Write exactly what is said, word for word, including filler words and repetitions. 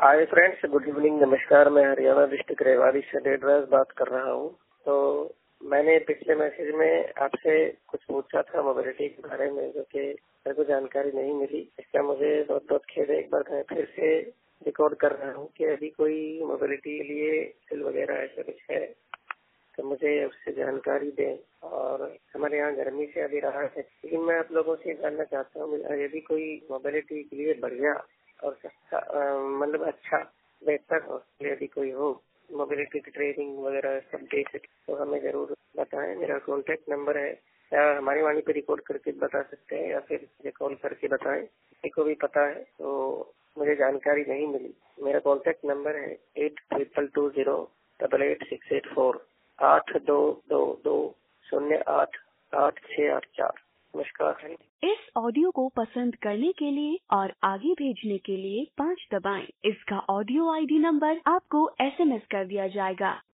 Hi friends, good evening, नमस्कार। मैं Haryana district Rewari से डेडराज बात कर रहा हूँ। तो मैंने पिछले मैसेज में आपसे कुछ पूछा था मोबिलिटी के बारे में, जो कि मेरे को जानकारी नहीं मिली। इसका मुझे बहुत बहुत खेद है। एक बार मैं फिर से रिकॉर्ड कर रहा हूँ कि यदि कोई मोबिलिटी के लिए बिल वगैरह ऐसा कुछ है तो मुझे उससे जानकारी दें। और हमारे यहाँ गर्मी से अभी राहत है, लेकिन मैं आप लोगों से जानना चाहता हूँ, यदि कोई मोबिलिटी के लिए बढ़िया और सस्ता, मतलब अच्छा बेहतर हो, यदि कोई हो मोबिलिटी की ट्रेनिंग वगैरह सब दे सके तो हमें जरूर बताएं। मेरा कॉन्टेक्ट नंबर है, या हमारी वाणी पे रिकॉर्ड करके बता सकते हैं, या फिर मुझे कॉल करके बताएं। किसी को भी पता है तो मुझे जानकारी नहीं मिली। मेरा कॉन्टेक्ट नंबर है eight triple two zero double eight six eight four, आठ दो दो दो शून्य आठ आठ छः आठ चार। नमस्कार है। इस ऑडियो को पसंद करने के लिए और आगे भेजने के लिए पाँच दबाएं। इसका ऑडियो आईडी नंबर आपको एसएमएस कर दिया जाएगा।